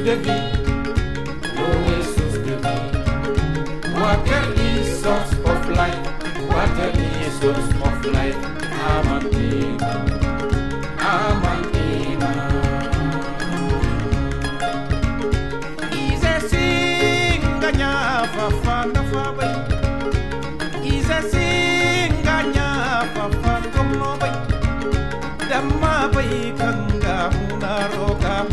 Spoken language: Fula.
de vie, l'eau est source de vie. Water is source of life, water is source of life. Amantina, Amantina. Ize singanya fafana fabai, Ize singanya fafana komo bai, Damma bai kanga huna roga